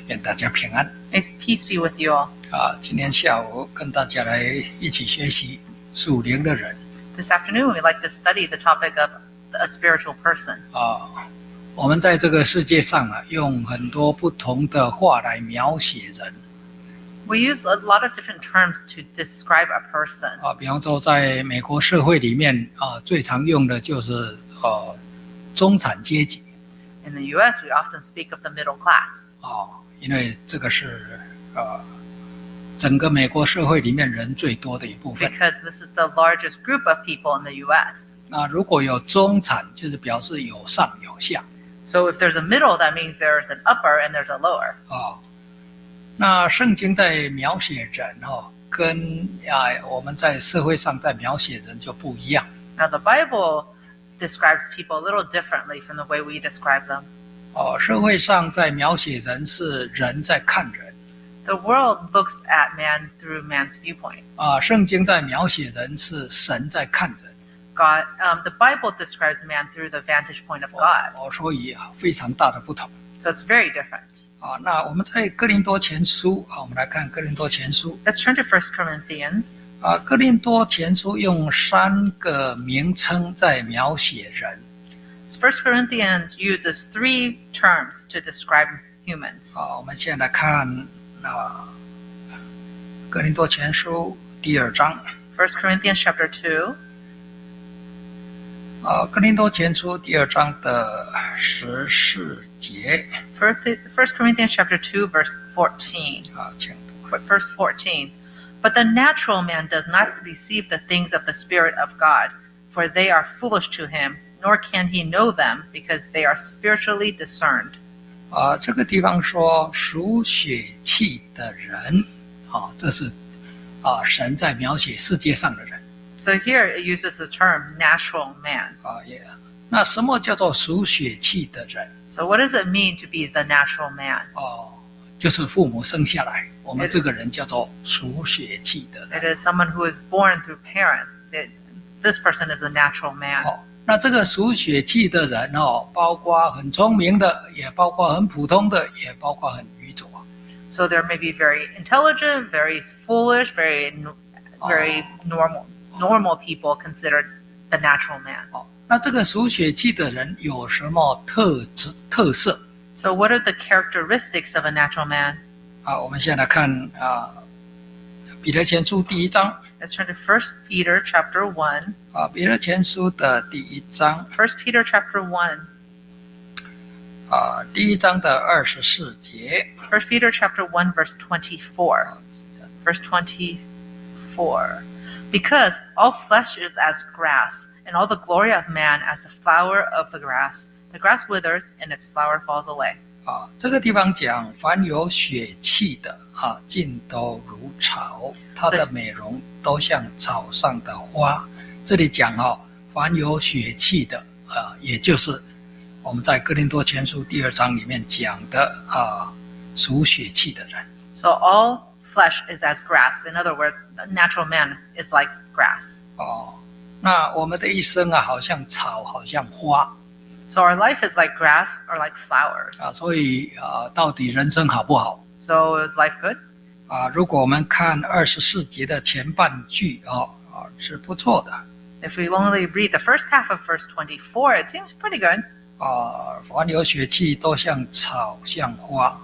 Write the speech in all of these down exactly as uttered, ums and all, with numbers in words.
愿大家平安。 May peace be with you all. 啊，今天下午跟大家来一起学习属灵的人。 This afternoon, we'd like to study the topic of a spiritual person. 啊，我们在这个世界上啊，用很多不同的话来描写人。 We use a lot of different terms to describe a person. 啊，比方说在美国社会里面啊，最常用的就是呃中产阶级。 In the U S, we often speak of the middle class. 啊，因为这个是呃整个美国社会里面人最多的一部分。 Because this is the largest group of people in the U S. 那如果有中产，就是表示有上有下。 So if there's a middle, that means there's an upper and there's a lower. 啊，那圣经在描写人哦，跟啊我们在社会上在描写人就不一样。 Now, the Bible describes people a little differently from the way we describe them. 哦，社会上在描写人是人在看人。 The world looks at man through man's viewpoint. 啊，圣经在描写人是神在看人。 God, um, the Bible describes man through the vantage point of God. 哦，所以啊非常大的不同。 So it's very different. 啊，那我们在哥林多前书啊，我们来看哥林多前书。 Let's turn to First Corinthians. 啊，哥林多前书用三个名称在描写人。 First Corinthians uses three terms to describe humans. 啊，我们现在来看啊，哥林多前书第二章。 First Corinthians chapter two. 啊，哥林多前书第二章的十四节。 First, First Corinthians chapter two, verse fourteen. 啊，请读。 Verse fourteen. But the natural man does not receive the things of the Spirit of God, for they are foolish to him, nor can he know them, because they are spiritually discerned. 啊，这个地方说属血气的人，啊，这是啊神在描写世界上的人。 So here it uses the term natural man. 啊，也，那什么叫做属血气的人？ So what does it mean to be the natural man? 哦，就是父母生下来，我们这个人叫做属血气的人。 It is someone who is born through parents. It, this person is a natural man. 哦，那这个属血气的人哦，包括很聪明的，也包括很普通的，也包括很愚拙。 So there may be very intelligent, very foolish, very, very normal. Normal people considered the natural man. 哦，那这个属血气的人有什么特质特色？ So what are the characteristics of a natural man? 啊，我们现在看啊，彼得前书第一章。 Let's turn to First Peter chapter one. 啊，彼得前书的第一章。 First Peter chapter one. 啊，第一章的二十四节。 First Peter chapter one, verse twenty-four. Verse twenty-four. Because all flesh is as grass, and all the glory of man as the flower of the grass. The grass withers, and its flower falls away. 啊，这个地方讲，凡有血气的啊，尽都如草，它的美容都像草上的花。这里讲哦，凡有血气的啊，也就是我们在哥林多前书第二章里面讲的啊，属血气的人。 So all flesh is as grass. In other words, the natural man is like grass. 哦，那我们的一生啊，好像草，好像花。 So our life is like grass or like flowers. 啊，所以啊，到底人生好不好？ So is life good? 啊，如果我们看二十四节的前半句哦，啊是不错的。 If we only read the first half of verse twenty-four, it seems pretty good. 啊，凡有血气都像草，像花。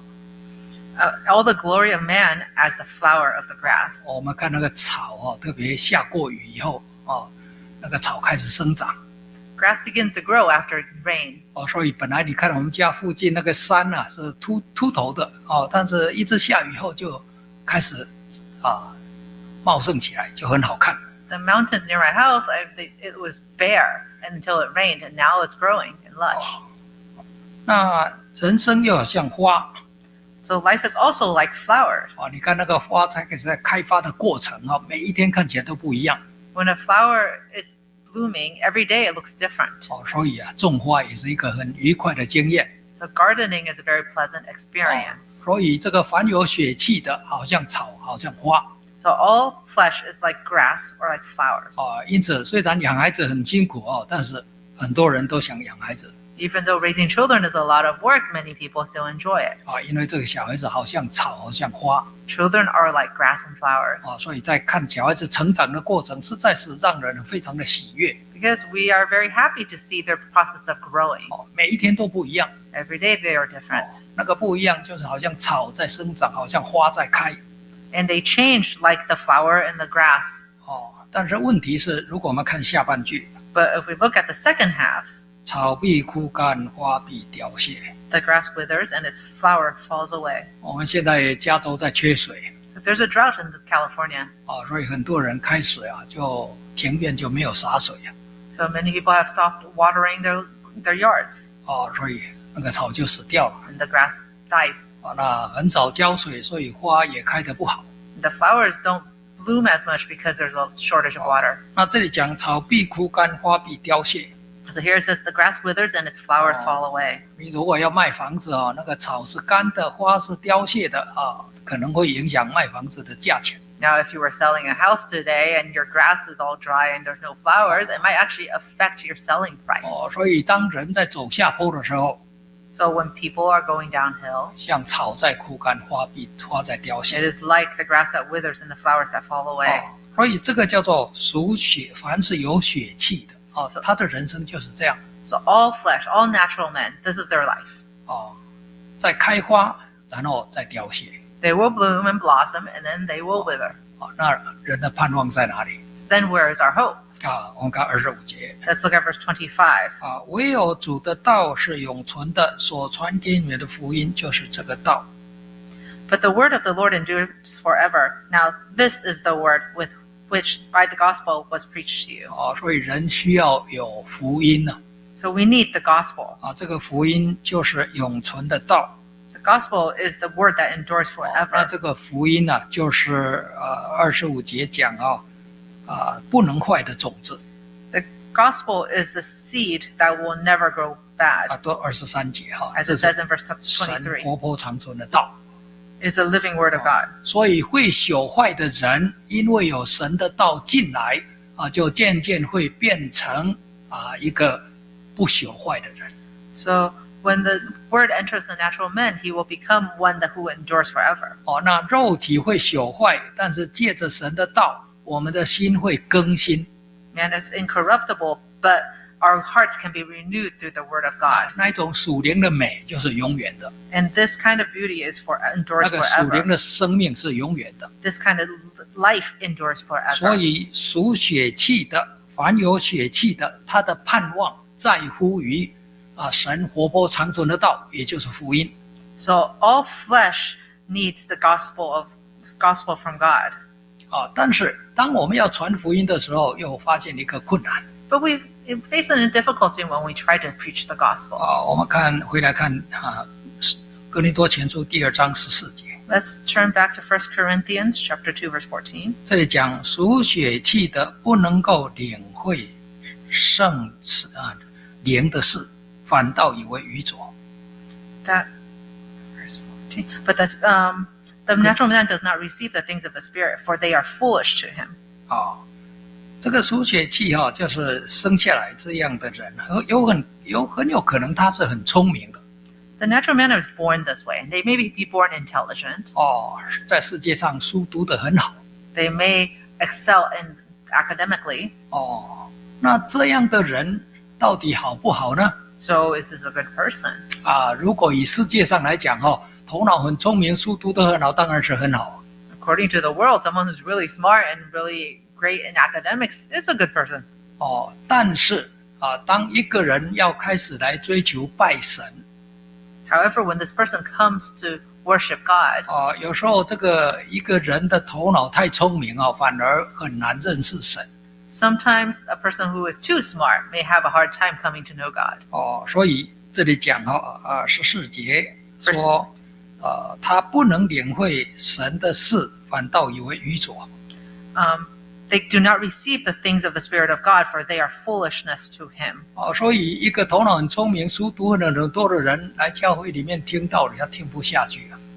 Uh, all the glory of man as the flower of the grass. 我们看那个草哦，特别下过雨以后哦，那个草开始生长。 Grass begins to grow after rain. 哦，所以本来你看我们家附近那个山啊是秃秃头的哦，但是一直下雨后就开始啊茂盛起来，就很好看。 The mountains near my house, I, they, it was bare until it rained, and now it's growing and lush. 那人生又好像花 So life is also like flowers. 哦，你看那个花才开始在开发的过程啊、哦，每一天看起来都不一样 When a flower is blooming, every day it looks different. 哦，所以啊，种花也是一个很愉快的经验。 So gardening is a very pleasant experience. 所以这个凡有血气的，好像草，好像花。 So all flesh is like grass or like flowers. 啊，因此虽然养孩子很辛苦哦，但是很多人都想养孩子。 Even though raising children is a lot of work, many people still enjoy it. 啊，因为这个小孩子好像草，好像花 Children are like grass and flowers 啊，所以在看小孩子成长的过程，实在是让人非常的喜悦 because we are very happy to see their process of growing. 哦，每一天都不一样。 Every day they are 哦 different. 那个不一样，就是好像草在生长，好像花在开 And they change like the flower and the grass. 哦。但是问题是，如果我们看下半句， But if we look at the second half, 草必枯干，花必凋谢。 the grass withers and its flower falls away. 我们现在加州在缺水 So there's a drought in California. 啊，所以很多人开始啊，就庭院就没有洒水啊， So many people have stopped watering their, their yards 哦，所以那个草就死掉了 and the grass dies. 啊。那很少浇水，所以花也开得不好。 The flowers don't bloom as much because there's a shortage of water. 那这里讲草必枯干，花必凋谢。 So here it says the grass withers and its flowers Oh. fall away. 你如果要卖房子哦，那个草是干的，花是凋谢的啊，可能会影响卖房子的价钱。 Now, if you were selling a house today and your grass is all dry and there's no flowers, it might actually affect your selling price. 哦，所以当人在走下坡的时候， So when people are going downhill, 像草在枯干，花必花在凋 it 谢。 is like the grass that withers and the flowers that fall away. 哦，所以这个叫做属血，凡是有血气的哦，他的人生就是这样 So all flesh, all natural men, this is their life. 哦，在开花，然后再凋谢。 They will bloom and blossom and then they will wither. 哦，那人的盼望在哪里 Then where is our hope? 啊？我们看二十五节。 Let's look at verse twenty-five. 啊，唯有主的道是永存的，所传给你们的福音就是这个道。 But the word of the Lord endures forever. Now this is the word with which by the gospel was preached to you. 啊，所以人需要有福音呢。 So we need the gospel. 啊，这个福音就是永存的道。 The gospel is the word that endures 哦那 forever. 这个福音呢、就是呃二十五节讲啊、啊、不能坏的种子 The gospel is the seed that will never grow 啊， bad. 都二十三节哈、 As 这 it 是 says in verse 神 twenty-three, 活泼长存的道。 is a living word of God. 所以会朽坏的人，因为有神的道进来啊，就渐渐会变成啊一个不朽坏的人。 So when the word enters the natural man, he will become one that who endures forever. 哦，那肉体会朽坏，但是借着神的道，我们的心会更新。 Man is incorruptible, but our hearts can be renewed through the word of 啊 God. 那一种属灵的美就是永远的， And this kind of beauty is for 那 endures 个属灵 forever. 的生命是永远的。 This kind of life endures 所 forever. 以属血气的，凡有血气的，他的盼望在乎于啊神活泼长存的道，也就是福音。 So all flesh needs the gospel of gospel from God. 啊，但是当我们要传福音的时候，又发现一个困难 But we face a difficulty when we try to preach the gospel. 啊。我们看回来看啊，哥林多前书第二章十四节， Let's turn back to First Corinthians chapter two, verse fourteen. 这里讲属血气的不能够领会圣事啊灵的事，反倒以为愚拙。 That verse fourteen. But that um the natural man does not receive the things of the spirit, for they are foolish to him. 啊，这个属血气哈、就是生下来这样的人，有很有很有可能他是很聪明的 The natural man is born this way. They may be born intelligent. 哦，在世界上书读得很好 They may excel in academically. 哦。那这样的人到底好不好呢？ So is this a good person? 啊，如果以世界上来讲哈、头脑很聪明，书读得很好，当然是很好。 According to the world, someone who's really smart and really great in academics is a good person. 哦，但是啊，当一个人要开始来追求拜神 However, when this person comes to worship God, 啊，有时候这个一个人的头脑太聪明啊，反而很难认识神 sometimes a person who is too smart may have a hard time coming to know God. 哦。所以这里讲哈啊十四节说，呃，他不能领会神的事，反倒以为愚拙。 Um, they do not receive the things of the Spirit of God, for they are foolishness to him. 哦，所以一个头脑很聪明、书读很很多的人来教会里面听道理，他听不下去啊。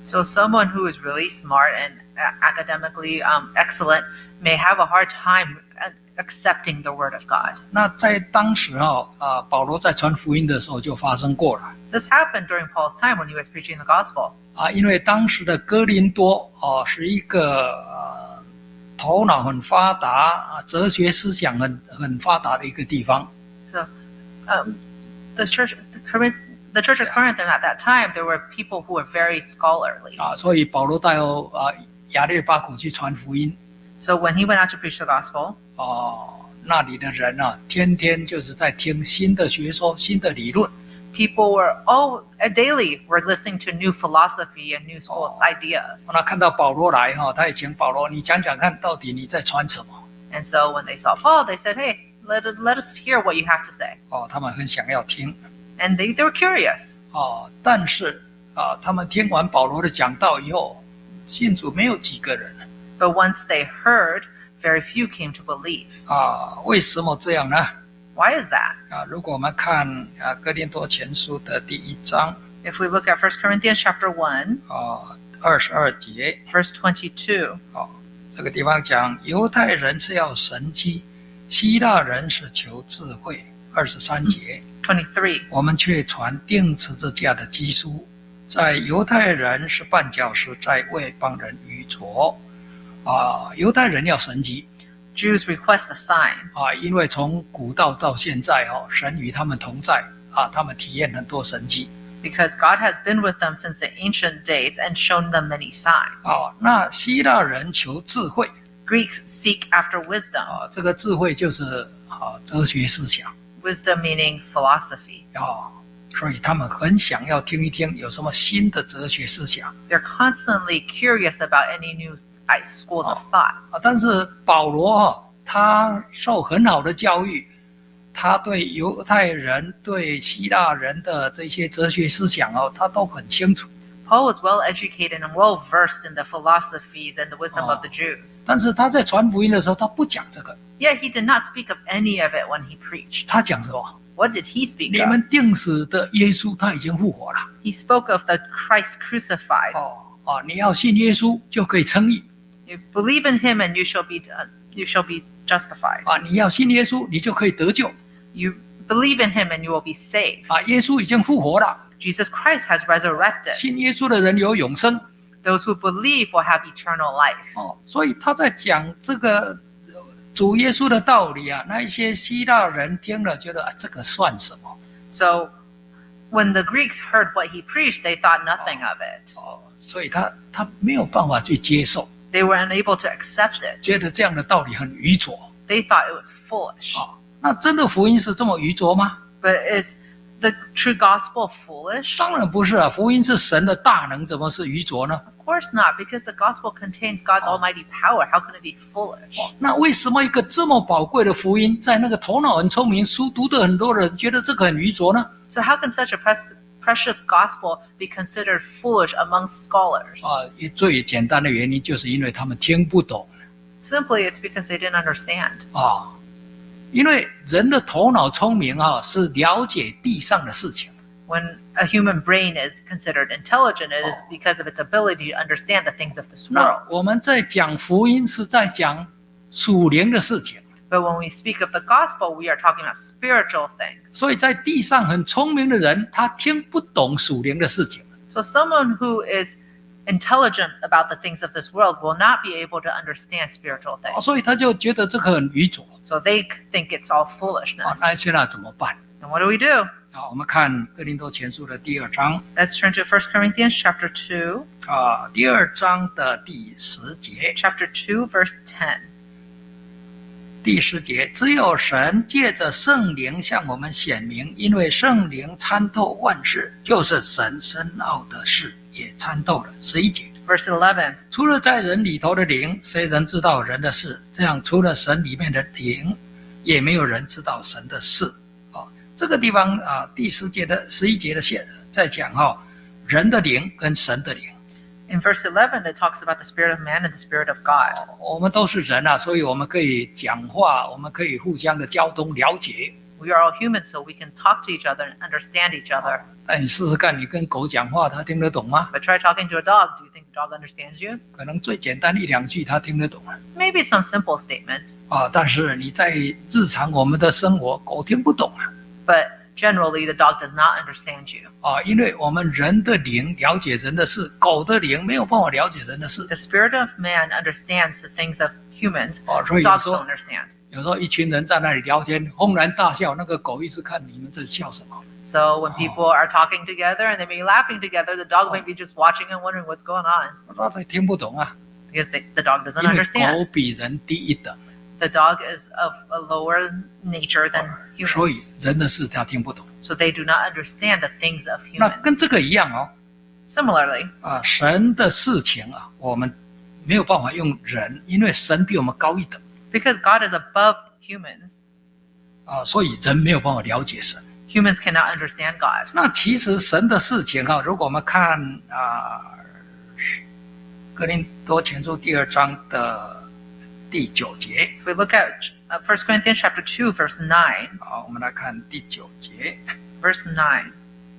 So someone who is really smart and uh, academically um, excellent may have a hard time uh, accepting the word of God. 那在当时哦，啊，保罗在传福音的时候就发生过了 This happened during Paul's time when he was preaching the gospel. 啊，因为当时的哥林多哦是一个呃头脑很发达啊，哲学思想很很发达的一个地方 So um, the church, the, Corinth, the church of Corinth, and at that time, there were people who were very scholarly. 啊，所以保罗带有啊亚略巴谷去传福音 So when he went out to preach the gospel, 哦，那里的人啊，天天就是在听新的学说、新的理论。 people were all uh, daily were listening to new philosophy and new school ideas. 那看到保罗来哈，他也请保罗，你讲讲看，到底你在传什么？ And so when they saw Paul, they said, "Hey, let us, let us hear what you have to say." 哦，他们很想要听 And they, they were curious. 哦，但是啊，他们听完保罗的讲道以后，信主没有几个人 But once they heard, very few came to believe. 啊。为什么这样呢？ Why is that? 啊，如果我们看啊哥林多前书的第一章 If we look at First Corinthians chapter one, 啊二十二节 verse twenty-two, 哦，这个地方讲犹太人是要神迹，希腊人是求智慧。二十三节。 twenty-three, 我们却传钉十字架的基书，在犹太人是绊脚石，在外邦人愚拙。啊，犹太人要神迹 Jews request a sign 啊，因为从古道到现在哦，神与他们同在啊，他们体验很多神迹 because God has been with them since the ancient days and shown them many signs. 啊。那希腊人求智慧 Greeks seek after wisdom, 啊，这个智慧就是啊哲学思想 wisdom meaning philosophy. 啊，所以他们很想要听一听有什么新的哲学思想 They're constantly curious about any new uh, schools of thought. 啊。但是保罗哦，他受很好的教育，他对犹太人、对希腊人的这些哲学思想哦，他都很清楚。 Paul was well educated and well versed in the philosophies and the wisdom Oh. of the Jews. 但是他在传福音的时候，他不讲这个， Yet he did not speak of any of it when he preached. 他讲什么？ What did he speak 你 of? 们钉死的耶稣他已经复活了 He spoke of the Christ crucified. 哦哦，你要信耶稣就可以称义 You believe in him and you shall be uh, you shall be justified. 啊，你要信耶稣你就可以得救 You believe in him and you will be saved. 啊，耶稣已经复活了， Jesus Christ has resurrected. 信耶稣的人有永生 Those who believe will have eternal life. 哦，所以他在讲这个主耶稣的道理啊，那一些希腊人听了觉得啊，这个算什么？ So when the Greeks heard what he preached, they thought nothing of it. 哦，所以他他没有办法去接受， They were unable to accept it. 觉得这样的道理很愚拙 They thought it was foolish. 啊。那真的福音是这么愚拙吗？ But is the true gospel foolish? 当然不是啊，福音是神的大能，怎么是愚拙呢？ Of course not, because the gospel contains God's almighty power. How can it be foolish? 哦，那为什么一个这么宝贵的福音，在那个头脑很聪明、书读的很多人觉得这个很愚拙呢？ So how can such a pres- precious gospel be considered foolish amongst scholars? 啊，最简单的原因就是因为他们听不懂 Simply, it's because they didn't understand. 啊。因为人的头脑聪明啊，是了解地上的事情 When a human brain is considered intelligent, it is because of its ability to understand the things of this 那 world. 我们在讲福音是在讲属灵的事情， But when we speak of the gospel, we are talking about spiritual things. 所以在地上很聪明的人，他听不懂属灵的事情 So someone who is intelligent about the things of this world will not be able to understand spiritual 啊， things. 所以他就觉得这个很愚拙 So they think it's all 啊。 foolishness. 那现在怎么办 And what do we do? 啊？我们看哥林多前书的第二章 Let's turn to First Corinthians chapter two, 啊，第二章的第十节。 chapter two, verse ten. 第十节，只有神借着圣灵向我们显明，因为圣灵参透万事，就是神深奥的事也参透了。十一节， Verse eleven. 除了在人里头的灵，谁人知道人的事？这样，除了神里面的灵，也没有人知道神的事。啊，这个地方啊，第十节的十一节的线在讲哈、哦，人的灵跟神的灵。 In verse eleven, it talks about the spirit of man and the spirit of God. 我们都是人啊，所以我们可以讲话，我们可以互相的交通了解。 We are all human, so we can talk to each other and understand each other. 但你试试看，你跟狗讲话，它听得懂吗？ But try talking to a dog. Do you think the dog understands you? 可能最简单一两句它听得懂 Maybe some simple statements. 啊，但是你在日常我们的生活，狗听不懂啊。 But generally, the dog does not understand you. 啊，因为我们人的灵了解人的事，狗的灵没有办法了解人的事。 The spirit of man understands the things of humans. 哦，所以有 Dogs 时候 don't understand. 有时候一群人在那里聊天，轰然大笑，那个狗一直看你们在笑什么。 So when people are talking together and they may be laughing together, the dog may be just watching and wondering what's going on 那它听不懂啊， because they, the dog doesn't 因为 understand. 狗比人低一等， The dog is of a lower nature than 所以 humans, 人的事它听不懂。 so they do not understand the things of 那跟 humans. 这个一样哦， Similarly, 啊，神的事情啊，我们没有办法用人，因为神比我们高一等 because God is above humans, 啊，所以人没有办法了解神。 humans cannot understand God. 那其实神的事情啊，如果我们看啊，哥林多前书第二章的第九节 If we look at uh, First Corinthians chapter two, verse nine, 啊，我们来看第九节。 verse nine.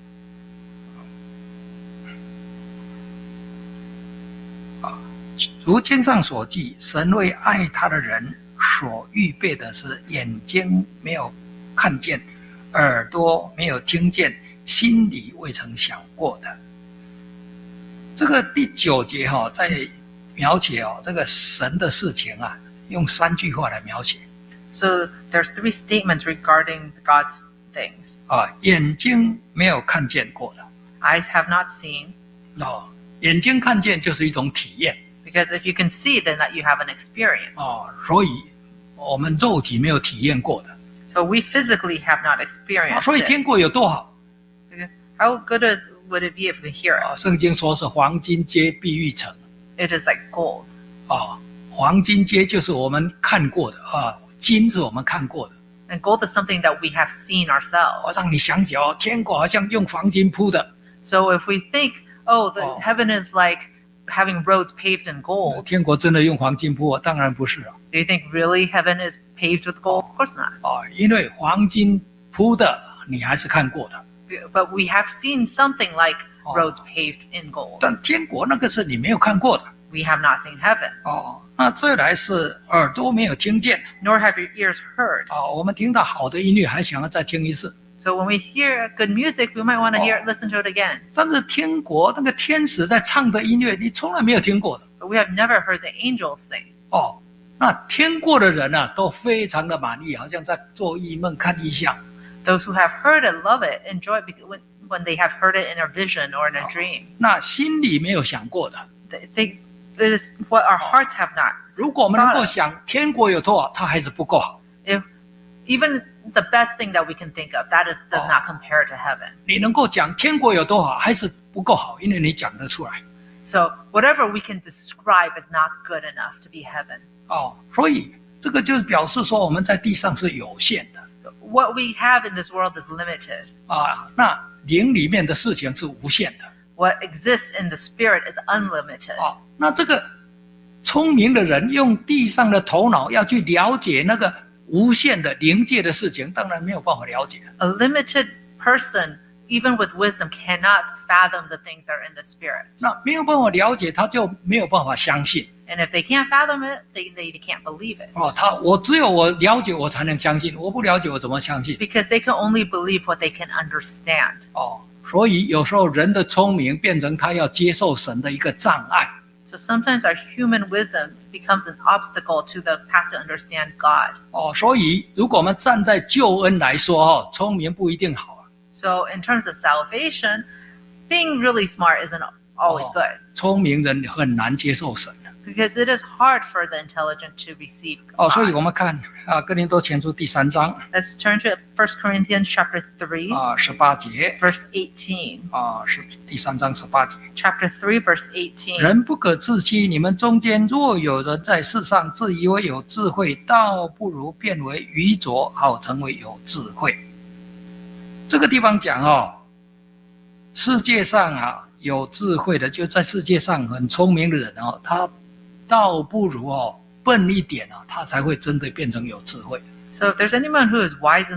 如经上所记，神为爱他的人所预备的是眼睛没有看见，耳朵没有听见，心里未曾想过的。这个第九节哈、哦，在描写哦这个神的事情啊，用三句话来描写 So there's three statements regarding God's things. 啊，眼睛没有看见过的 Eyes have not seen, 哦，眼睛看见就是一种体验 because if you can see, then that you have an experience. 哦，所以我们肉体没有体验过的， So we physically have not 啊 experienced 所以 it. 天国有多好 Because how good is, would it be if we hear 啊？ it? 圣经说是黄金街碧玉城。 It is like gold. 啊，黄金街就是我们看过的啊，金是我们看过的。 And gold is something that we have seen 我 ourselves. 让你想起哦，天国好像用黄金铺的， So if we think, oh, the Oh. heaven is like having roads paved in gold, 天国真的用黄金铺啊？当然不是啊， do you think really heaven is paved with gold? Of course not. 啊，因为黄金铺的你还是看过的， But we have seen something like Oh. roads paved in gold. 但天国那个是你没有看过的 We have not seen heaven, 哦。那再来是耳朵没有听见 nor have your ears heard. 啊，我们听到好的音乐还想要再听一次， So when we hear good music, we might want to hear, listen to it again. 但是天国那个天使在唱的音乐你从来没有听过的 But we have never heard the angels sing. 哦。那听过的人啊，都非常的满意，好像在做异梦、看异象。 Those who have heard it love it, enjoy it because when, when they have heard it in a vision or in a dream. 那心里没有想过的， They, they, it is what our hearts have not. 如果我们能够想天国有多好，它还是不够好。 If even the best thing that we can think of, that is, does Oh. not compare to heaven. 你能够讲天国有多好，还是不够好，因为你讲得出来 So whatever we can describe is not good enough to be heaven. 哦。所以这个就是表示说我们在地上是有限的 What we have in this world is limited. 啊，那灵里面的事情是无限的 What exists in the spirit is unlimited. 啊。那这个聪明的人用地上的头脑要去了解那个无限的灵界的事情，当然没有办法了解。 A limited person, even with wisdom, cannot fathom the things that are in the spirit. 那没有办法了解，他就没有办法相信 And if they can't fathom it, they, they, they can't believe it. 哦。他我只有我了解，我才能相信，我不了解，我怎么相信？ Because they can only believe what they can understand. 哦，所以有时候人的聪明变成他要接受神的一个障碍。 So sometimes our human wisdom becomes an obstacle to the path to understand God. 哦，所以如果我们站在救恩来说，哦，聪明不一定好啊。 So in terms of salvation, being really smart isn't always Oh. good. 聪明人很难接受神的。 Because it is hard for the intelligent to receive 哦，所以 God. 我们看啊，哥林多前书第三章 Let's turn to First Corinthians chapter three, 啊十八节 verse eighteen. 啊，是第三章十八节。 Chapter three, verse eighteen. 人不可自欺，你们中间若有人在世上自以为有智慧，倒不如变为愚拙，好成为有智慧。这个地方讲哦，世界上啊有智慧的，就在世界上很聪明的人哦，他倒不如哦笨一点啊，他才会真的变成有智慧。 So if there's anyone who is wise in this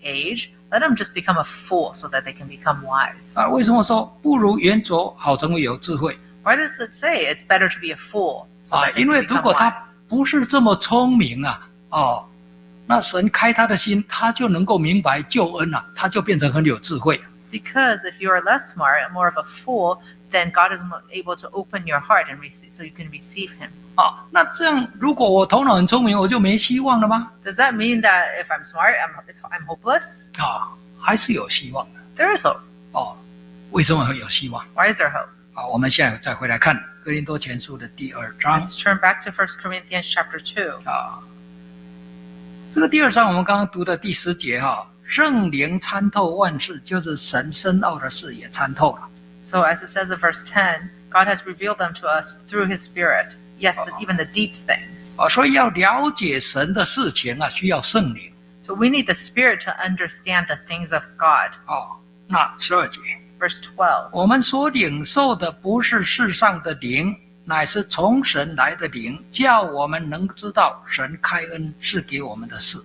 age, let them just become a fool so that they can become wise. 啊，为什么说不如圆拙，好成为有智慧？ Why does it say it's better to be a fool so 啊， that they 因 can 为如 become 果他 wise? 不是这么聪明啊，哦，那神开他的心，他就能够明白救恩了、啊，他就变成很有智慧。 Because if you are less smart and more of a fool, then God is able to open your heart and receive, so you can receive Him. 啊，那这样如果我头脑很聪明，我就没希望了吗？ Does that mean that if I'm smart, I'm it's, I'm hopeless? 啊，还是有希望的。 There is hope. 哦，为什么会有希望？ Why is there hope? 啊，我们现在再回来看哥林多前书的第二章 Let's turn back to First Corinthians chapter two. 啊。这个第二章我们刚刚读的第十节哈、啊，圣灵参透万事，就是神深奥的事也参透了。 So as it says in verse ten, God has revealed them to us through His Spirit. Yes, the, even the deep things. 啊，所以要了解神的事情啊，需要圣灵。 So we need the Spirit to understand the things of God. 哦，那十二节， Verse twelve. 我们所领受的不是世上的灵，乃是从神来的灵，叫我们能知道神开恩是给我们的事。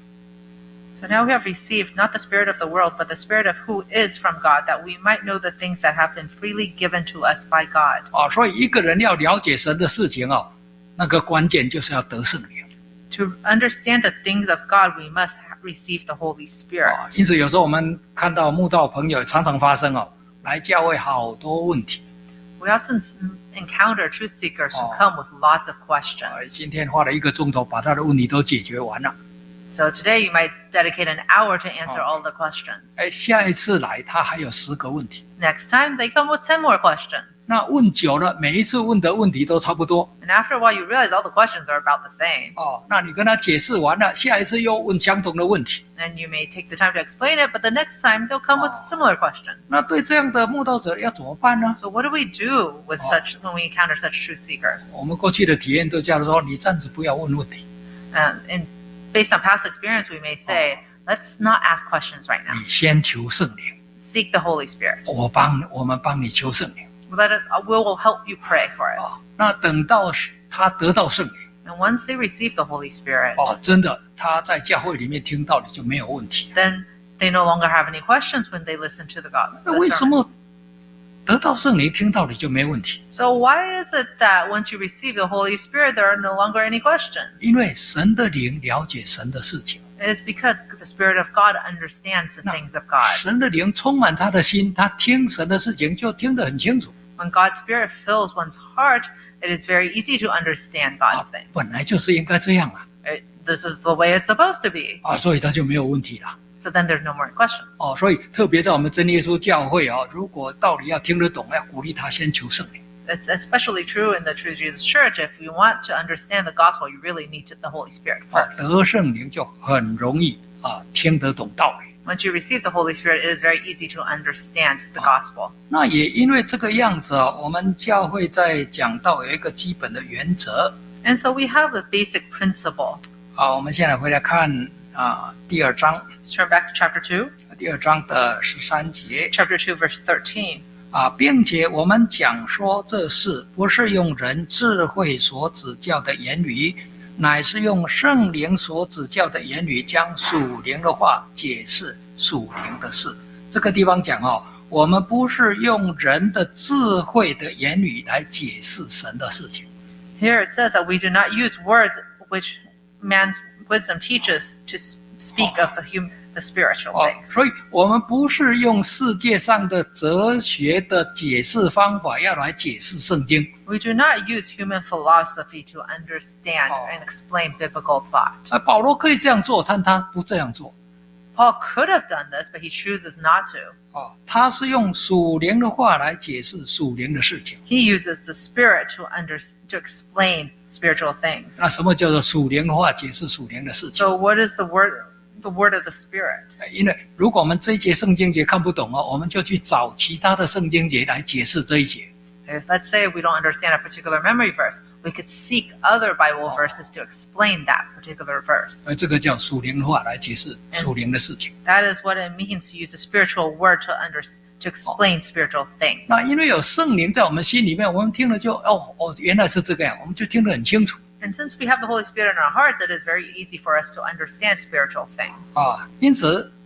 So now we have received not the spirit of the world, but the Spirit of who is from God, that we might know the things that have been freely given to us by God. 啊，所以一个人要了解神的事情哦，那个关键就是要得圣灵。 To understand the things of God, we must receive the Holy Spirit. 啊，因此有时候我们看到慕道朋友常常发生哦，来教会好多问题。 We often encounter truth seekers who Oh. come with lots of 啊， questions. 今天花了一个钟头把他的问题都解决完了。 So today you might dedicate an hour to answer Oh. all the questions. 哎，下一次来他还有十个问题。 Next time, they come with ten more questions. 那问久了，每一次问的问题都差不多。 And after a while, you realize all the questions are about the same. 哦，那你跟他解释完了，下一次又问相同的问题。 And you may take the time to explain it, but the next time they'll come with Oh. similar questions. 那对这样的慕道者要怎么办呢？ So what do we do with Oh. such when we encounter such truth seekers? 我们过去的体验都叫他说：“你暂时不要问问题， And, and based on past experience, we may say, let's not ask questions right now. 你先求圣灵， Seek the Holy Spirit. 我帮我们帮你求圣灵。 Let it, we will help you pray for it. 哦，那等到他得到圣灵， And once they receive the Holy Spirit, 哦，真的他在教会里面听到的就没有问题。 then they no longer have any questions when they listen to the God. 那 the 为什么 sermons. 得到圣灵听到的就没问题？ So why is it that once you receive the Holy Spirit, there are no longer any questions? 因为神的灵了解神的事情， It is because the Spirit of God understands the No. things of God. 神的灵充满他的心，他听神的事情就听得很清楚。 When God's Spirit fills one's heart, it is very easy to understand 啊 God's things. 本来就是应该这样啊， It, this is the way it's supposed to be. 啊，所以他就没有问题了。 So then there's no more questions. 哦，所以特别在我们真耶稣教会啊，如果道理要听得懂，要鼓励他先求圣灵。 It's especially true in the True Jesus Church. If you want to understand the gospel, you really need to, the Holy Spirit 哦， first. 得圣灵就很容易啊，听得懂道理。 Once you receive the Holy Spirit, it is very easy to understand the gospel. 那也因为这个样子啊，我们教会在讲到有一个基本的原则。 And so we have the basic principle. 好，我们现在回来看啊，第二章， Let's turn back to chapter two. 第二章的十三节 Chapter two, verse thirteen. 啊，并且我们讲说这事不是用人智慧所指教的言语，乃是用圣灵所指教的言语，将属灵的话解释属灵的事。这个地方讲哦，我们不是用人的智慧的言语来解释神的事情。 Here it says that we do not use words which man's wisdom teaches to s- speak of the hum- the spiritual 哦， things. 所以我们不是用世界上的哲学的解释方法要来解释圣经。 We do not use human philosophy to understand Oh. and explain biblical thought. 啊，保罗可以这样做，但他不这样做。 Paul could have done this, but he chooses not to. 哦，他是用属灵的话来解释属灵的事情。 He uses the Spirit to under to explain spiritual things. 那什么叫做属灵的话解释属灵的事情？ So what is the word the word of the Spirit? 因为如果我们这一节圣经节看不懂哦，我们就去找其他的圣经节来解释这一节。 If let's say we don't understand a particular memory verse, we could seek other Bible Oh. verses to explain that particular verse. 而这个叫属灵的话来解释属灵的事情。 That is what it means to use a spiritual word to under to explain spiritual things. 那因为有圣灵在我们心里面，我们听了就哦哦，原来是这个样，我们就听得很清楚 And since we have the Holy Spirit in our hearts, it is very easy for us to understand spiritual things. 啊。因此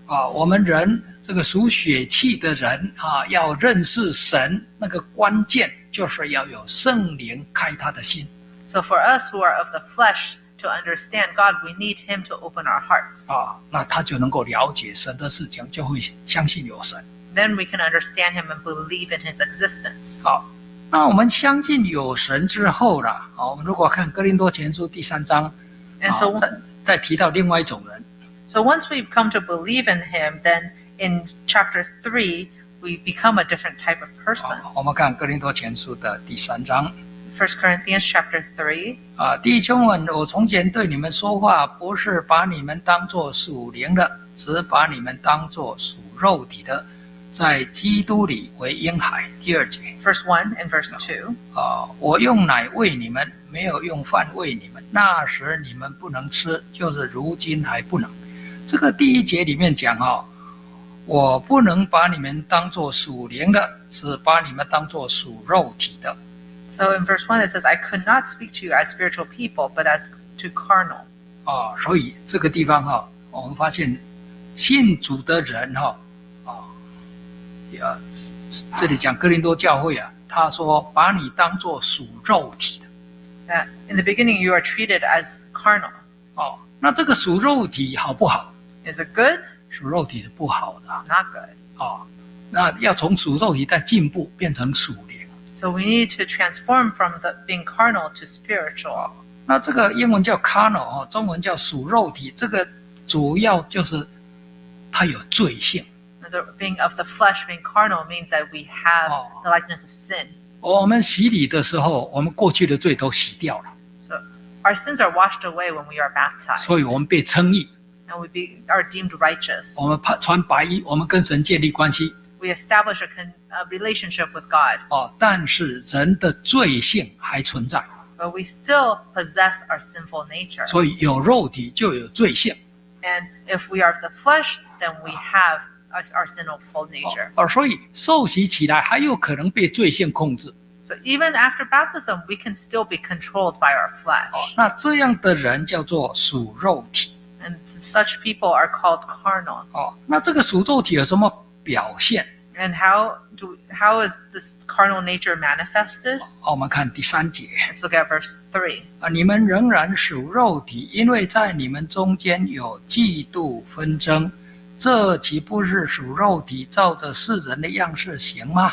啊，我们人这个属血气的人啊，要认识神，那个关键就是要有圣灵开他的心。 So for us who are of the flesh to understand God, we need Him to open our hearts. 啊，那他就能够了解神的事情，就会相信有神。 Then we can understand Him and believe in His existence. 好，那我们相信有神之后了，好，我们如果看哥林多前书第三章， And so, 再再提到另外一种人。 so once we've come to believe in Him, then in chapter three, we become a different type of person. 我们看哥林多前书的第三章。 First Corinthians chapter three. 啊，弟兄们，我从前对你们说话，不是把你们当作属灵的，只把你们当作属肉体的，在基督里为婴孩。第二节。 Verse one and verse two. 啊，我用奶喂你们，没有用饭喂你们。那时你们不能吃，就是如今还不能。这个第一节里面讲哦，我不能把你们当作属灵的，只把你们当作属肉体的。 So in verse one it says, I could not speak to you as spiritual people, but as to carnal. 啊，所以这个地方哈，我们发现信主的人哈，啊，呀，这里讲哥林多教会啊，他说把你当作属肉体的。 That in the beginning you are treated as carnal. 哦，那这个属肉体好不好？ Is it good? 属肉体是不好的。 It's not good. 哦，那要从属肉体再进步变成属灵。 So we need to transform from the being carnal to spiritual. 那这个英文叫 carnal 哦，中文叫属肉体，这个主要就是它有罪性。 The being of the flesh, being carnal, means that we have Oh. the likeness of sin. 我们洗礼的时候，我们过去的罪都洗掉了， So our sins are washed away when we are baptized, 所以我们被称义， and we be, are deemed righteous. 我们穿白衣，我们跟神建立关系。 We establish a, con, a relationship with God, 哦，但是人的罪性还存在， but we still possess our sinful nature. 所以有肉体就有罪性。 And if we are of the flesh, then we have our, our sinful nature. 哦，所以受洗起来还有可能被罪性控制。 So even after baptism, we can still be controlled by our 哦 flesh. ， 那这样的人叫做属肉体。 And such people are called carnal. 哦，那这个属肉体有什么表现？ And how do how is this carnal nature manifested? 哦，我们看第三节 Let's look at verse three. 啊，你们仍然属肉体，因为在你们中间有嫉妒纷争，这岂不是属肉体，照着世人的样式行吗？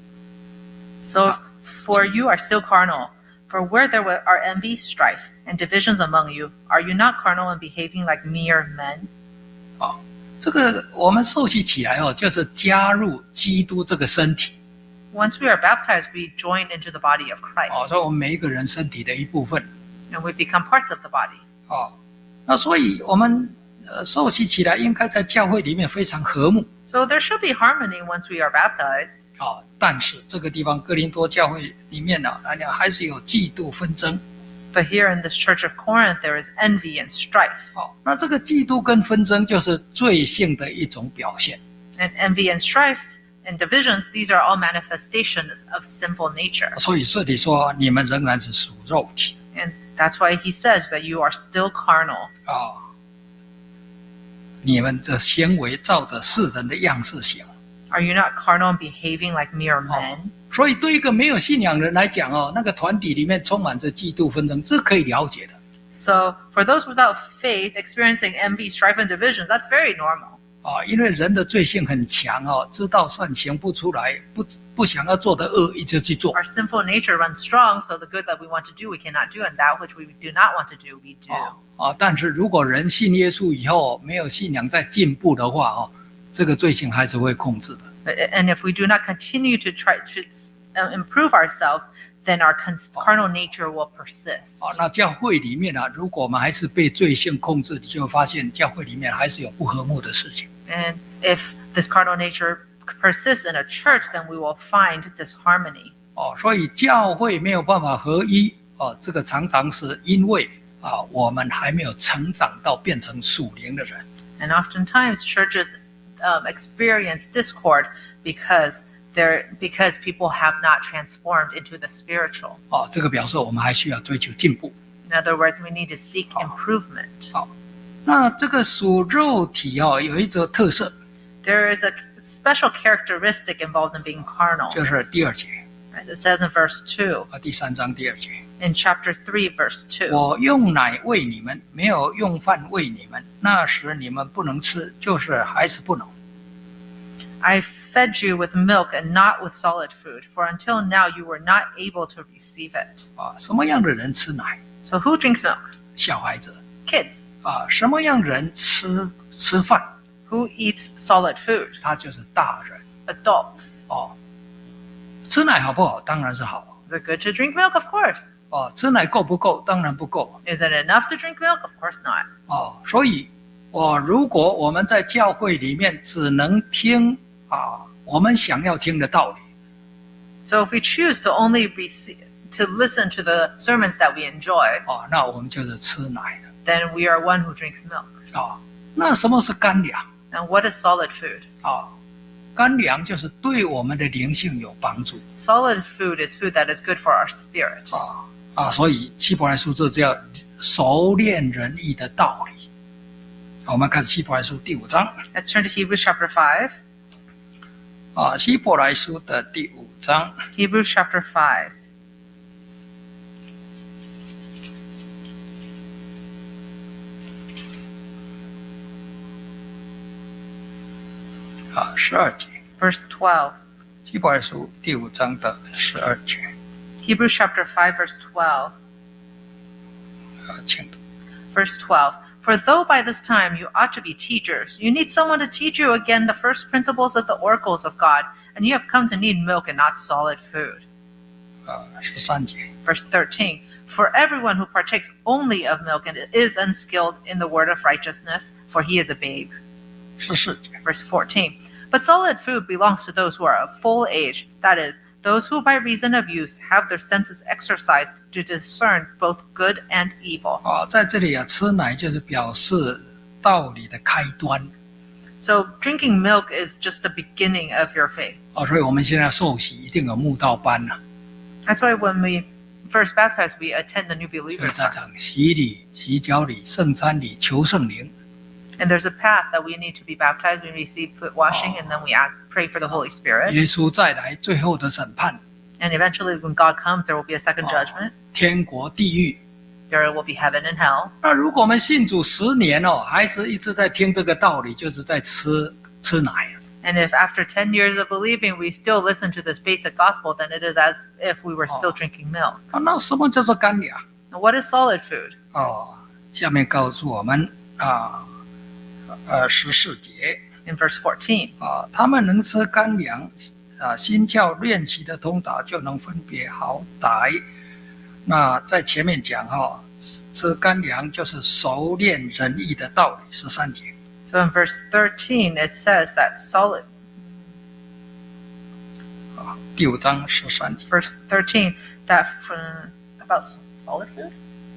So for you are still carnal. For where there are envy, strife, and divisions among you, are you not carnal and behaving like mere men? 哦，这个我们受洗起来哦，就是加入基督这个身体 Once we are baptized, we join into the body of 哦， Christ, 所以我们每一个人身体的一部分 and we become parts of the body. 哦。那所以我们呃受洗起来，应该在教会里面非常和睦 So there should be harmony once we are baptized. 哦。但是这个地方哥林多教会里面呢，啊，还是有嫉妒纷争 But here in this church of Corinth, there is envy and strife. 哦。那这个嫉妒跟纷争就是罪性的一种表现。 And envy and strife and divisions, these are all manifestations of sinful nature. 所以这里说你们仍然是属肉体 And that's why he says that you are still carnal. 啊、哦，你们的行为照着世人的样式行。 Are you not carnal and behaving like mere men? 所以对一个没有信仰的人来讲哦，那个团体里面充满着嫉妒纷争，这可以了解的 So for those without faith experiencing envy, strife, and division, that's very normal. 啊、哦，因为人的罪性很强哦，知道善行不出来，不不想要做的恶一直去做 Our sinful nature runs strong, so the good that we want to do, we cannot do, and that which we do not want to do, we do. 啊、哦哦。但是如果人信耶稣以后没有信仰再进步的话哦，这个罪性还是会控制的。 But- And if we do not continue to try to uh, improve ourselves, then our con- carnal nature will persist. 哦，那教会里面啊，如果我们还是被罪性控制，你就会发现教会里面还是有不和睦的事情。 And if this carnal nature persists in a church, then we will find disharmony. 哦，所以教会没有办法合一哦，这个常常是因为啊，我们还没有成长到变成属灵的人。 And oftentimes churches um, experience discord because they're because people have not transformed into the spiritual. 哦，这个表示我们还需要追求进步。 In other words, we need to seek improvement. 那这个属肉体哦，有一则特色， There is a special characteristic involved in being carnal. 就是第二节 As it says in verse two, 啊，第三章第二节。 in chapter three, verse two. 我用奶喂你们，没有用饭喂你们，那时你们不能吃，就是还是不能。 I fed you with milk and not with solid food, for until now you were not able to receive it. 啊，什么样的人吃奶？ So who drinks milk? 小孩子。 Kids. 啊，什么样人吃吃饭？ Who eats solid food? 他就是大人。 Adults. 哦，吃奶好不好？当然是好。 Is it good to drink milk? Of course. 哦，吃奶够不够？当然不够。 Is it enough to drink milk? Of course not. 哦，所以，我、如果我们在教会里面只能听啊我们想要听的道理， So if we choose to only receive, to listen to the sermons that we enjoy, 哦，那我们就是吃奶的。 then we are one who drinks milk. 哦，那什么是干粮？ And what is solid food? 啊、干粮就是对我们的灵性有帮助 Solid food is food that is good for our spirit. 啊啊，所以希伯来书这叫熟练仁义的道理。好，我们看希伯来书第五章 Let's turn to Hebrews chapter five. 啊，希伯来书的第五章 Hebrews chapter five. 啊十二节， Verse twelve. 希伯来书第五章的十二节 Hebrews chapter five, verse twelve. 啊，请读。 Verse twelve. For though by this time you ought to be teachers, you need someone to teach you again the first principles of the oracles of God, and you have come to need milk and not solid food. 啊，十三节 Verse thirteen. For everyone who partakes only of milk and is unskilled in the word of righteousness, for he is a babe. 十四节 Verse fourteen. But solid food belongs to those who are of full age, that is, those who by reason of use have their senses exercised to discern both good and evil. 啊，在这里啊，吃奶就是表示道理的开端 So drinking milk is just the beginning of your faith. 啊，所以我们现在受洗一定有慕道班呐、 That's why when we first baptize, we attend the new 所以 believers 在 class. 场洗礼、洗脚礼、圣餐礼、求圣灵 And there's a path that we need to be baptized. We receive foot washing, and then we ask, pray for the Holy Spirit. 耶稣再来最后的审判， And eventually, when God comes, there will be a second judgment. 天国、地狱。 There will be heaven and hell. 那如果我们信主十年哦，还是一直在听这个道理，就是在吃吃奶。 And if after ten years of believing, we still listen to this basic gospel, then it is as if we were still drinking milk. 啊，那什么叫做干粮？ Now, what is solid food? 哦，下面告诉我们啊，呃，十四节 In verse fourteen. 啊，他们能吃干粮啊，心窍练习的通达，就能分别好歹。那在前面讲哈、哦，吃吃干粮就是熟练仁义的道理。十三节 So in verse thirteen, it says that solid, 啊，第五章十三节 verse thirteen, that from, about solid food?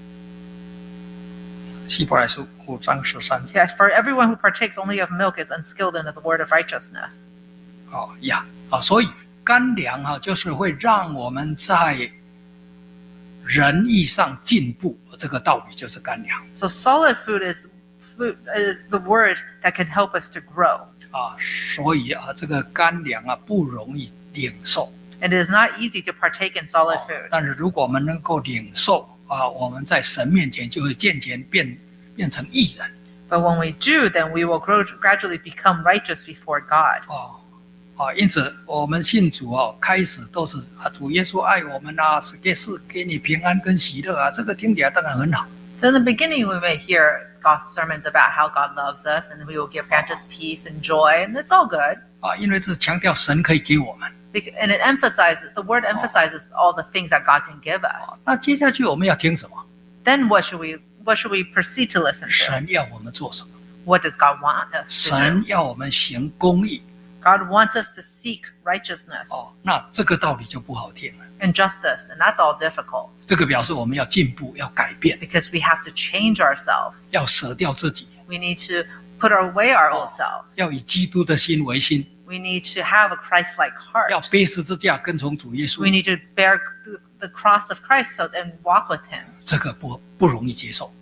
希伯来书五章十三节 Yes, for everyone who partakes only of milk is unskilled in the word of righteousness. 哦呀啊，所以干粮哈、啊，就是会让我们在仁义上进步，这个道理就是干粮 So solid food is food is the word that can help us to grow. 啊，所以啊，这个干粮啊不容易领受。 And it is not easy to partake in solid 哦 food. 但是如果我们能够领受啊，我们在神面前就会渐渐变变成义人 But when we do, then we will grow, gradually become righteous before God. 哦啊，因此我们信主哦，开始都是啊，主耶稣爱我们啊，是给是给你平安跟喜乐啊，这个听起来当然很好 So in the beginning, we may hear God's sermons about how God loves us and we will give grant us peace and joy, and it's all good. 啊，因为这强调神可以给我们。 Bec- And it emphasizes, the word emphasizes all the things that God can give us. 那接下去我们要听什么？ Then what should we, what should we proceed to listen to? 神要我们做什么？ What does God want us to 神 do? 要我们行公义 God wants us to seek righteousness 哦，那这个道理就不好听了。 and justice, and that's all difficult 这个表示我们要进步，要改变， because we have to change ourselves. 要舍掉自己， We need to put away our old selves. 要以基督的心为心， We need to have a Christ-like 要 heart. 背十字架跟从主耶 We 稣。 need to bear the cross of Christ so and walk with Him. 这个不不容易接受 And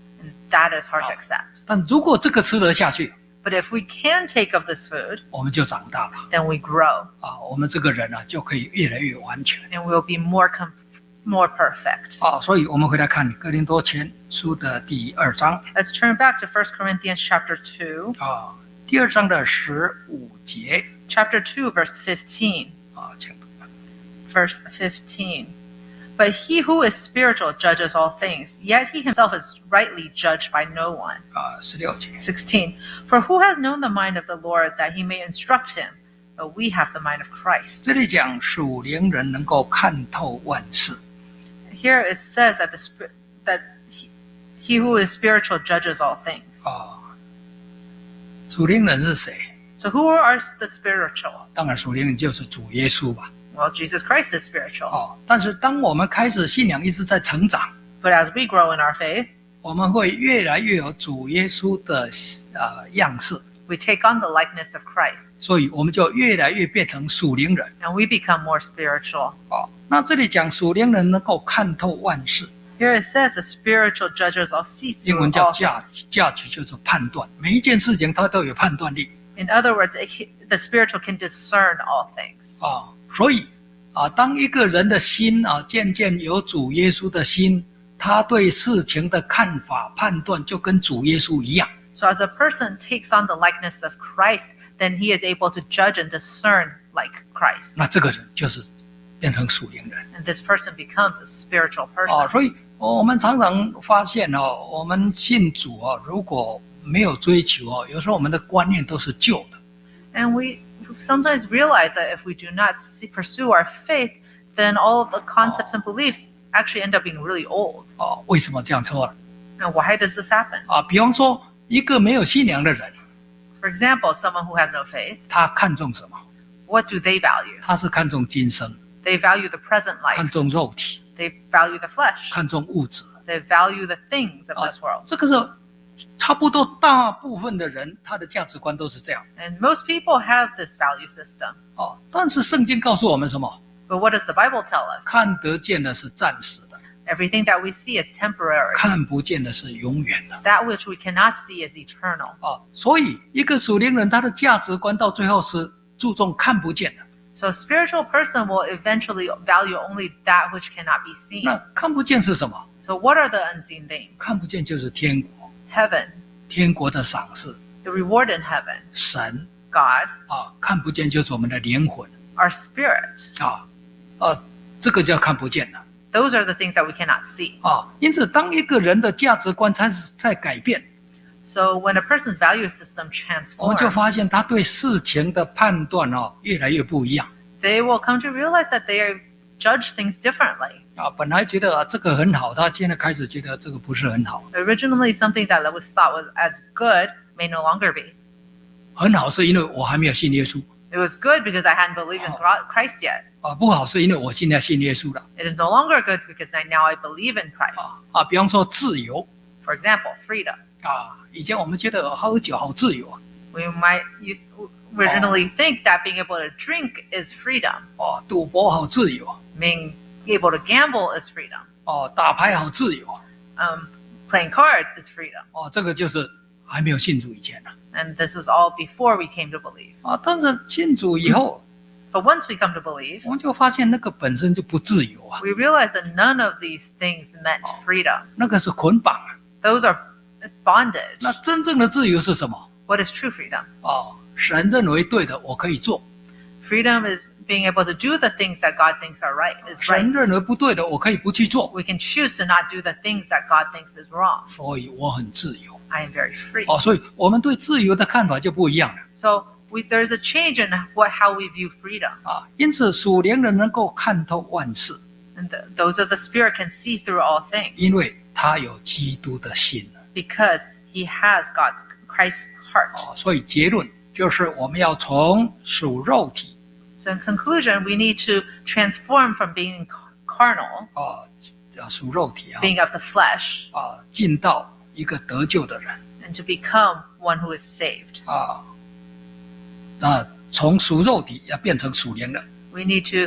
that is hard to accept. 但如果这个吃得下去， But if we can take of this food, 我们就长大了 then we grow 啊，我们这个人呢、啊、就可以越来越完全 and we'll be more com- more perfect. 啊。所以我们回来看哥林多前书的第二章 Let's turn back to First Corinthians chapter two, 啊，第二章的十五节 chapter two, verse fifteen. 啊，请读。 Verse fifteen. But he who is spiritual judges all things, yet he himself is rightly judged by no one. 啊，十六节 sixteen. For who has known the mind of the Lord that he may instruct him? But we have the mind of Christ. 这里讲属灵人能够看透万事 Here it says that the sp- that he, he who is spiritual judges all things. 啊。属灵人是谁？ So who are the spiritual? 当然，属灵人就是主耶稣吧。 Well, Jesus Christ is spiritual. 哦，但是当我们开始信仰一直在成长， But as we grow in our faith, 我们会越来越有主耶稣的呃样式， we take on the likeness of Christ, 所以我们就越来越变成属灵人。 and we become more spiritual. 哦，那这里讲属灵人能够看透万事， Here it says the spiritual judges all see 英 through 文叫 all 价 things. 价值，就是判断，每一件事情它都有判断力 In other words, it, ca- the spiritual can discern all things. 啊、所以啊，当一个人的心啊渐渐有主耶稣的心，他对事情的看法判断就跟主耶稣一样。 So as a person takes on the likeness of Christ, then he is able to judge and discern like Christ. 那这个人就是变成属灵人 And this person becomes a spiritual 啊、 person. 所以我们常常发现哦，我们信主哦，如果没有追求哦，有时候我们的观念都是旧的 And we sometimes realize that if we do not see, pursue our faith, then all of the concepts and beliefs actually end up being really old. 哦。为什么这样说呢？ And why does this happen? 啊，比方说一个没有信仰的人， For example, someone who has no faith, 他看重什么？ what do they value? 他是看重今生， They value the present 看 life. 重肉体， They value the flesh. 看重物质。 They value the things of 啊 this world. 这个是差不多大部分的人他的价值观都是这样 And most people have this value system. 哦。但是圣经告诉我们什么？ But what does the Bible tell us? 看得见的是暂时的， Everything that we see is temporary. 看不见的是永远的 That which we cannot see is eternal. 哦。所以一个属灵人他的价值观到最后是注重看不见的。 So a spiritual person will eventually value only that which cannot be seen. 那看不见是什么？ So what are the unseen things? 看不见就是天国， Heaven, 天国的赏赐， the reward in heaven, 神 God, 啊，看不见就是我们的灵魂 our spirit. 啊，呃，这个叫看不见的 Those are the things that we cannot see. 啊。因此，当一个人的价值观开始在改变， So when a person's value system 我们就 transforms, 发现他对事情的判断哦越来越不一样 they will come to realize that they judge things differently. 啊。本来觉得啊这个很好，他现在开始觉得这个不是很好。 Originally, something that was thought was as good may no longer be. 很好是因为我还没有信耶稣 It was good because I hadn't believed in Oh. Christ yet. 啊，不好是因为我现在信耶稣了 It is no longer good because I, now I believe in Christ. 啊啊。比方说自由 For example, freedom. 啊，以前我们觉得喝酒好自由啊， We might use, originally think that being able to drink is freedom. 哦，赌博好自由 Being able to gamble is freedom. 哦，打牌好自由 Um, playing cards is freedom. 哦，这个就是还没有信主以前呢 And this was all before we came to believe. 啊。但是信主以后， But once we come to believe, 我们就发现那个本身就不自由啊， we realize that none of these things meant freedom. 那个是捆绑啊。 Those are bondage. 那真正的自由是什么？ What is true freedom? 哦，神认为对的，我可以做； Freedom is being able to do the things that God thinks are right, is 神 right. 认为不对的，我可以不去做。 We can choose to not do the things that God thinks is wrong. 所以我很自由 I am very free. 哦，所以我们对自由的看法就不一样了 So we, there's a change in what how we view freedom. 啊。因此，属灵人能够看透万事， And the, those of the Spirit can see through all things 因为他有基督的心 because he has God's Christ's heart. 哦。所以结论就是，我们要从属肉体 So in conclusion, we need to transform from being carnal, 啊，啊属肉体啊 being of the flesh, 啊，进到一个得救的人 and to become one who is saved. 啊。那从属肉体要变成属灵人 We need to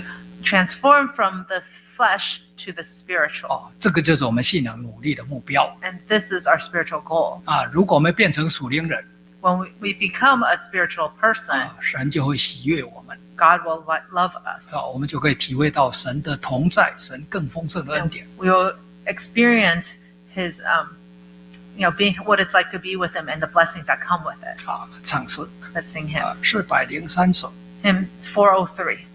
transformed from the flesh to the spiritual. 哦，这个就是我们信仰努力的目标 And this is our spiritual goal. 啊！如果我们变成属灵人 When we, we become a spiritual person, 啊，神就会喜悦我们 God will lo- love us. 啊，我们就可以体会到神的同在，神更丰盛的恩典 We will experience His, um, you know, being what it's like to be with Him and the blessings that come with it. 啊！唱诗 Let's sing Him. 啊，四百零三首。 Hymn four oh three.